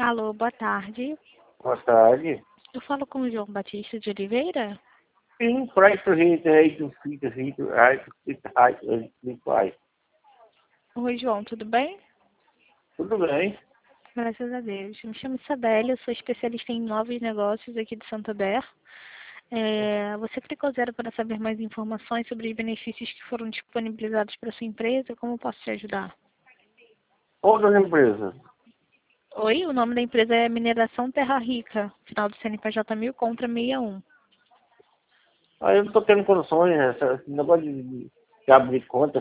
Alô, boa tarde. Boa tarde. Eu falo com o João Batista de Oliveira. Sim, preço aí do filho, pai. Oi, João, tudo bem? Tudo bem? Graças a Deus. Me chamo Isabelle, eu sou especialista em novos negócios aqui de Santander. Você clicou zero para saber mais informações sobre os benefícios que foram disponibilizados para sua empresa. Como eu posso te ajudar? Outras empresas. Oi, o nome da empresa é Mineração Terra Rica, final do CNPJ 1000 contra 61. Aí eu não estou tendo condições, esse negócio de abrir conta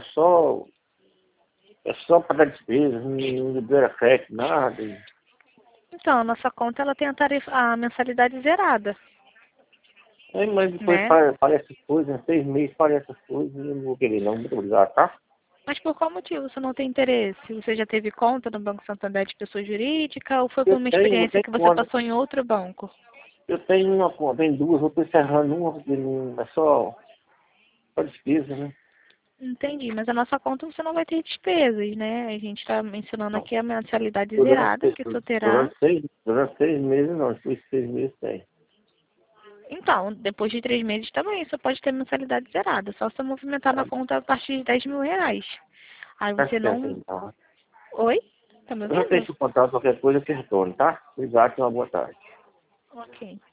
é só para dar despesas, não libera crédito, nada. Então, a nossa conta ela tem a mensalidade zerada, Aí, mas depois né? parece coisas, 6 meses parece essas coisas, eu não vou querer não, muito obrigado, tá? Mas por qual motivo você não tem interesse? Você já teve conta no Banco Santander de pessoa jurídica ou foi por Eu uma tenho, experiência tenho que você conta, passou em outro banco? eu tenho uma conta, tenho duas, vou estou encerrando uma, porque não, é só despesa, né? Entendi, mas a nossa conta você não vai ter despesas, né? A gente está mencionando Não. aqui a mensalidade Durante, zerada que só terá. durante, seis, durante 6 meses não, depois de 6 meses tem. Então, depois de 3 meses também, você pode ter mensalidade zerada. Só se movimentar na Tá, conta a partir de R$ 10.000. Aí tá você certo, não... então. Oi? Tá me Eu já tenho ouvindo? seu contato, qualquer coisa que retorne, tá? Obrigado, tenha uma boa tarde. Ok.